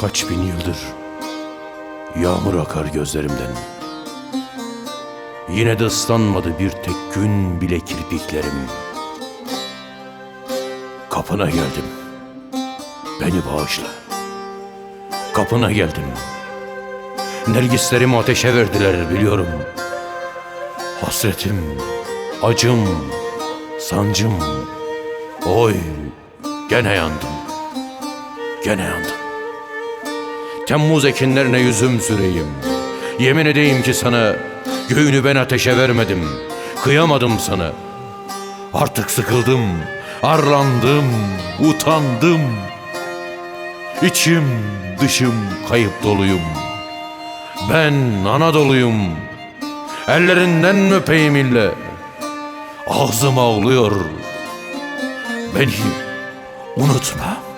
Kaç bin yıldır yağmur akar gözlerimden. Yine de ıslanmadı bir tek gün bile kirpiklerim. Kapına geldim, beni bağışla. Kapına geldim. Nergislerimi ateşe verdiler biliyorum. Hasretim, acım, sancım. Oy, gene yandım. Gene yandım. Temmuz ekinlerine yüzüm süreyim. Yemin edeyim ki sana, göğünü ben ateşe vermedim. Kıyamadım sana. Artık sıkıldım, arlandım, utandım. İçim dışım kayıp doluyum. Ben Anadolu'yum. Ellerinden öpeyim ille. Ağzım ağlıyor. Beni unutma.